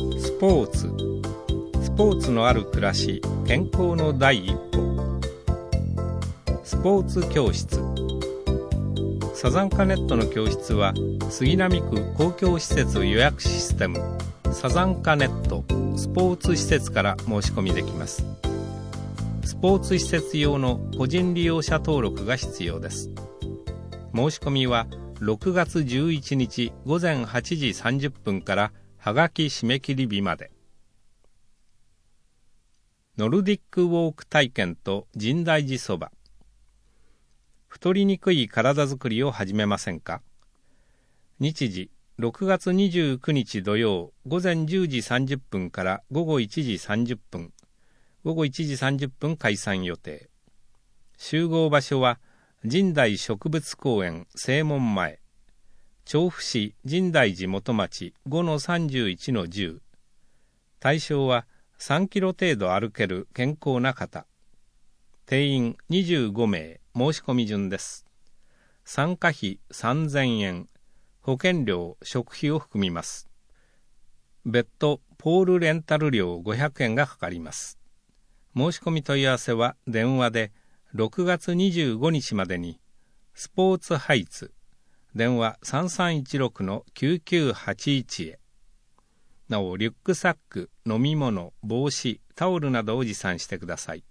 スポーツのある暮らし、健康の第一歩。スポーツ教室。サザンカネットの教室は杉並区公共施設予約システムサザンカネットスポーツ施設から申し込みできます。スポーツ施設用の個人利用者登録が必要です。申し込みは6月11日午前8時30分からはがき締め切り日まで。ノルディックウォーク体験と深大寺そば。太りにくい体づくりを始めませんか？日時6月29日土曜午前10時30分から午後1時30分、午後1時30分開催予定。集合場所は深大植物公園正門前、調布市深大寺元町 5-31-10。対象は3キロ程度歩ける健康な方。定員25名、申し込み順です。参加費3000円、保険料、食費を含みます。別途ポールレンタル料500円がかかります。申し込み問い合わせは電話で6月25日までに、スポーツハイツ、電話 3316-9981 へ。なお、リュックサック、飲み物、帽子、タオルなどを持参してください。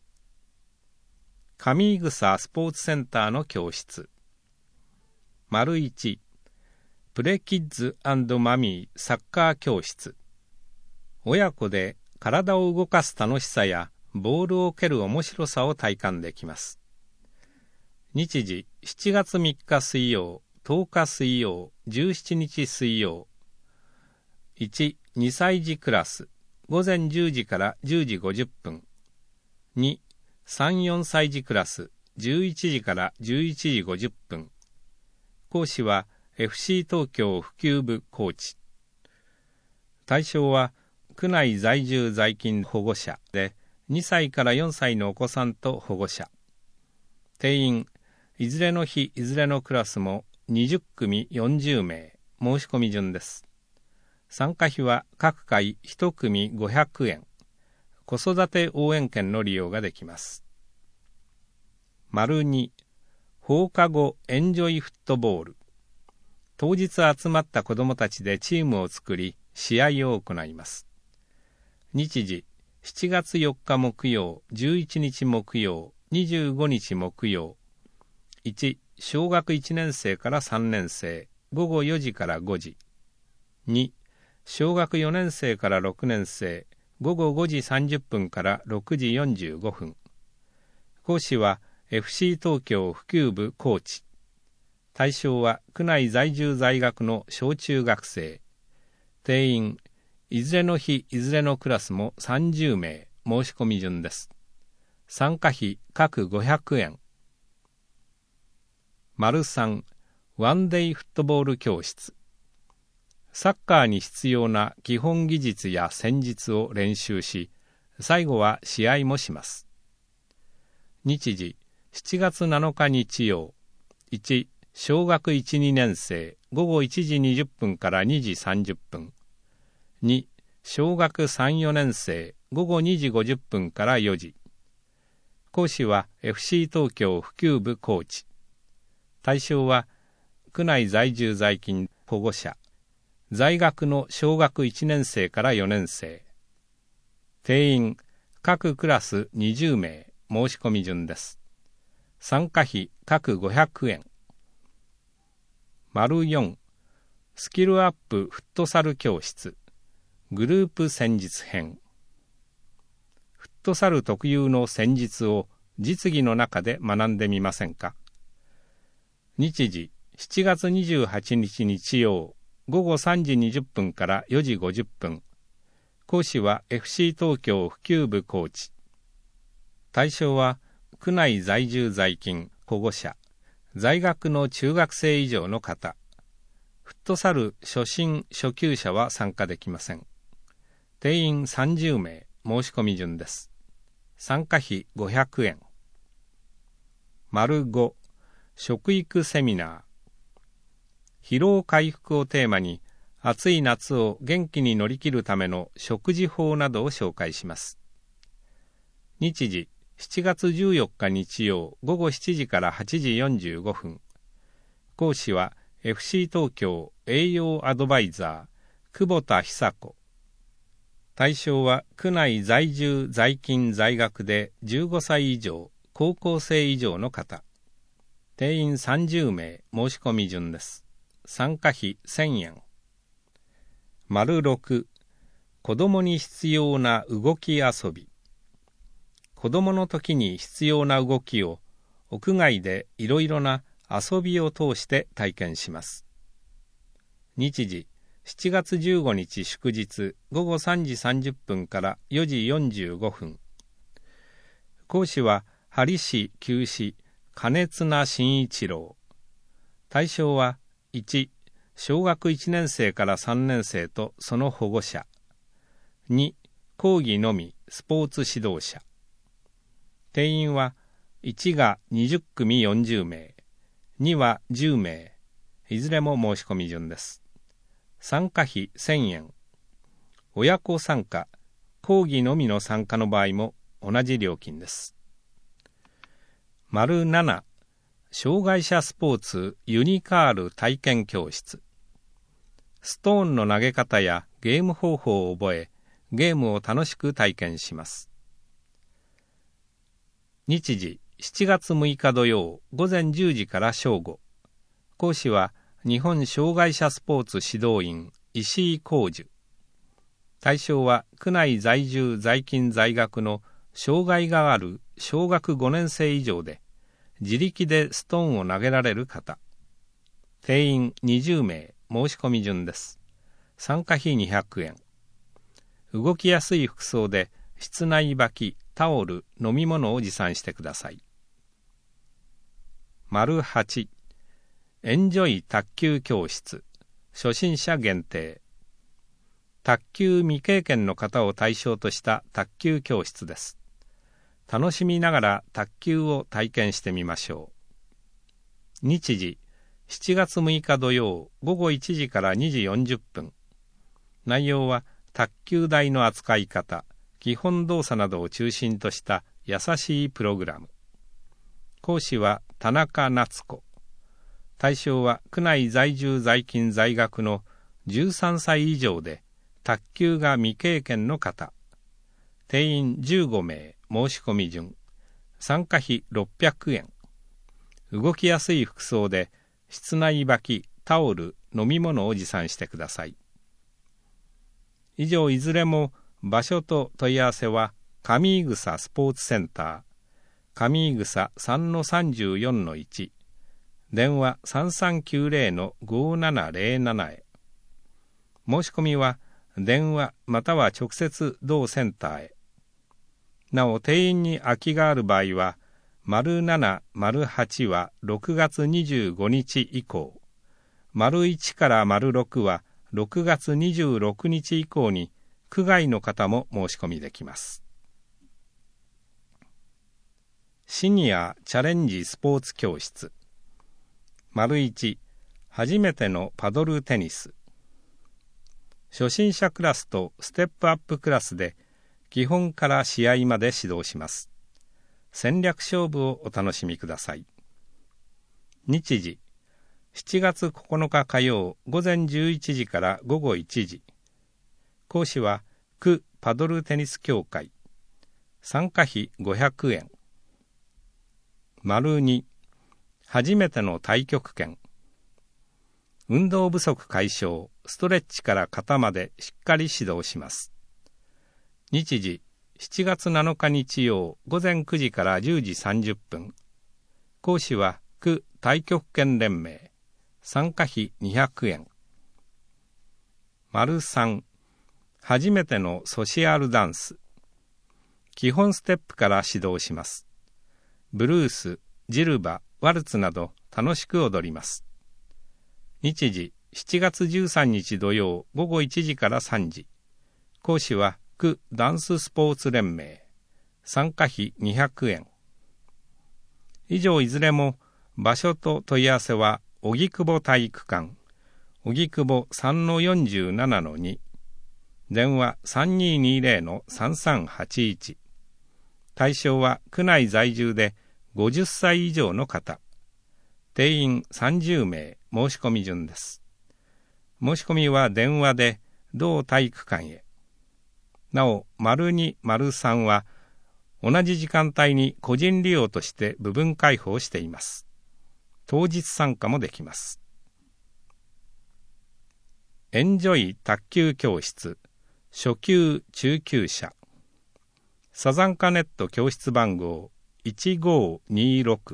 上井草スポーツセンターの教室。1、プレキッズ&マミーサッカー教室。親子で体を動かす楽しさやボールを蹴る面白さを体感できます。日時7月3日水曜、10日水曜、17日水曜。1、2歳児クラス、午前10時から10時50分。2、3、4歳児クラス、11時から11時50分。講師は FC 東京普及部コーチ。対象は区内在住在勤保護者で2歳から4歳のお子さんと保護者。定員、いずれの日いずれのクラスも20組40名、申し込み順です。参加費は各回1組500円。子育て応援券の利用ができます。2、放課後エンジョイフットボール。当日集まった子どもたちでチームを作り、試合を行います。日時、7月4日木曜、11日木曜、25日木曜。1、小学1年生から3年生、午後4時から5時。2、小学4年生から6年生、午後5時30分から6時45分。講師は FC 東京普及部コーチ。対象は区内在住在学の小中学生。定員、いずれの日いずれのクラスも30名、申し込み順です。参加費各500円。3、ワンデイフットボール教室。サッカーに必要な基本技術や戦術を練習し、最後は試合もします。日時、7月7日日曜。1、小学1、2年生、午後1時20分から2時30分。2、小学3、4年生、午後2時50分から4時。講師は FC 東京普及部コーチ。対象は区内在住在勤保護者。在学の小学1年生から4年生。定員、各クラス20名、申し込み順です。参加費各500円。4、スキルアップフットサル教室。グループ戦術編。フットサル特有の戦術を実技の中で学んでみませんか？日時、7月28日日曜。午後3時20分から4時50分。講師は FC 東京普及部コーチ。対象は区内在住在勤保護者、在学の中学生以上の方。フットサル初心初級者は参加できません。定員30名、申し込み順です。参加費500円。5、食育セミナー。疲労回復をテーマに暑い夏を元気に乗り切るための食事法などを紹介します。日時、7月14日日曜午後7時から8時45分。講師は FC 東京栄養アドバイザー久保田久子。対象は区内在住在勤在学で15歳以上、高校生以上の方。定員30名、申し込み順です。参加費1000円。丸6、子どもに必要な動き遊び。子どもの時に必要な動きを屋外でいろいろな遊びを通して体験します。日時、7月15日祝日午後3時30分から4時45分。講師は針師灸師金綱真一郎。対象は1、小学1年生から3年生とその保護者。2、講義のみスポーツ指導者。定員は1が20組40名、2は10名、いずれも申し込み順です。参加費1000円。親子参加、講義のみの参加の場合も同じ料金です。丸7、障害者スポーツユニカール体験教室。ストーンの投げ方やゲーム方法を覚え、ゲームを楽しく体験します。日時、7月6日土曜午前10時から正午。講師は日本障害者スポーツ指導員石井浩樹。対象は区内在住在勤在学の障害がある小学5年生以上で自力でストーンを投げられる方。定員20名、申し込み順です。参加費200円。動きやすい服装で室内履き、タオル、飲み物を持参してください。丸8、エンジョイ卓球教室、初心者限定。卓球未経験の方を対象とした卓球教室です。楽しみながら卓球を体験してみましょう。日時、7月6日土曜午後1時から2時40分。内容は卓球台の扱い方、基本動作などを中心とした優しいプログラム。講師は田中夏子。対象は区内在住在勤在学の13歳以上で卓球が未経験の方。定員15名、申し込み順。参加費600円。動きやすい服装で室内履き、タオル、飲み物を持参してください。以上いずれも場所と問い合わせは上井草スポーツセンター、上井草 3-34-1、電話 3390-5707 へ。申し込みは電話または直接同センターへ。なお定員に空きがある場合は、07、08は6月25日以降、01から06は6月26日以降に区外の方も申し込みできます。シニアチャレンジスポーツ教室。1、初めてのパドルテニス。初心者クラスとステップアップクラスで基本から試合まで指導します。戦略勝負をお楽しみください。日時、7月9日火曜午前11時から午後1時。講師は区パドルテニス協会。参加費500円。2、初めての太極拳。運動不足解消、ストレッチから肩までしっかり指導します。日時、7月7日日曜午前9時から10時30分。講師は区太極拳連盟。参加費200円。3、初めてのソシアルダンス。基本ステップから指導します。ブルース、ジルバ、ワルツなど楽しく踊ります。日時、7月13日土曜午後1時から3時。講師は区ダンススポーツ連盟。参加費200円。以上いずれも場所と問い合わせは荻窪体育館、 荻窪 3-47-2、電話 3220-3381。対象は区内在住で50歳以上の方。定員30名、申し込み順です。申し込みは電話で同体育館へ。なお、02、03は同じ時間帯に個人利用として部分開放しています。当日参加もできます。エンジョイ卓球教室、初級・中級者。サザンカネット教室番号1526。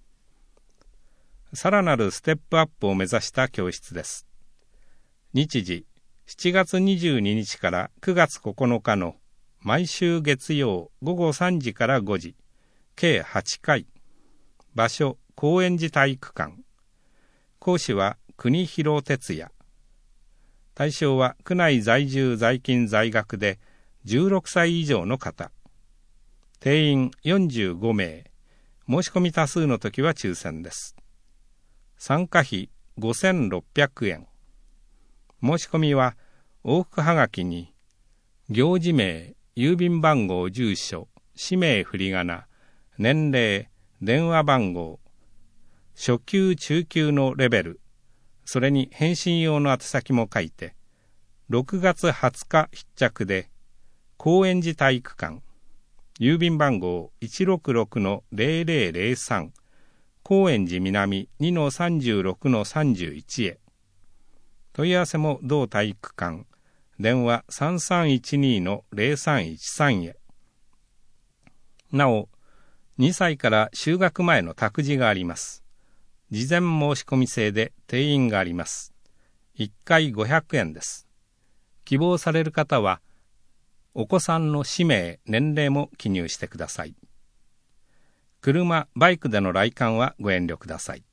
さらなるステップアップを目指した教室です。日時、7月22日から9月9日の毎週月曜午後3時から5時、計8回。場所、高円寺体育館。講師は国広哲也。対象は区内在住在勤在学で16歳以上の方。定員45名。申し込み多数の時は抽選です。参加費5600円。申し込みは往復はがきに行事名、郵便番号、住所、氏名、振り仮名、年齢、電話番号、初級・中級のレベル、それに返信用の宛先も書いて、6月20日必着で、高円寺体育館、郵便番号 166-0003、高円寺南 2-36-31 へ。問い合わせも同体育館、電話 3312-0313 へ。なお、2歳から就学前の託児があります。事前申し込み制で定員があります。1回500円です。希望される方は、お子さんの氏名、年齢も記入してください。車、バイクでの来館はご遠慮ください。